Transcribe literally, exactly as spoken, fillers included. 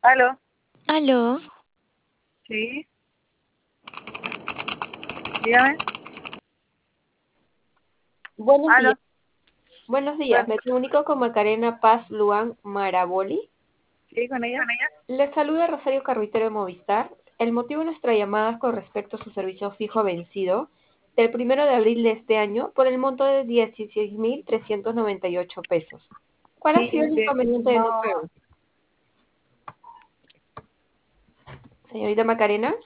Aló, Aló, sí, dígame. Buenos Aló, días. Buenos días. bueno, Me comunico con Macarena Paz Luan Maraboli. sí, con ella. Le saluda Rosario Carruitero de Movistar. El motivo de nuestra llamada es con respecto a su servicio fijo vencido del primero de abril de este año por el monto de dieciséis mil trescientos noventa y ocho pesos. ¿Cuál ha Sí, sido el este, inconveniente de no no, pago? Señorita Macarena.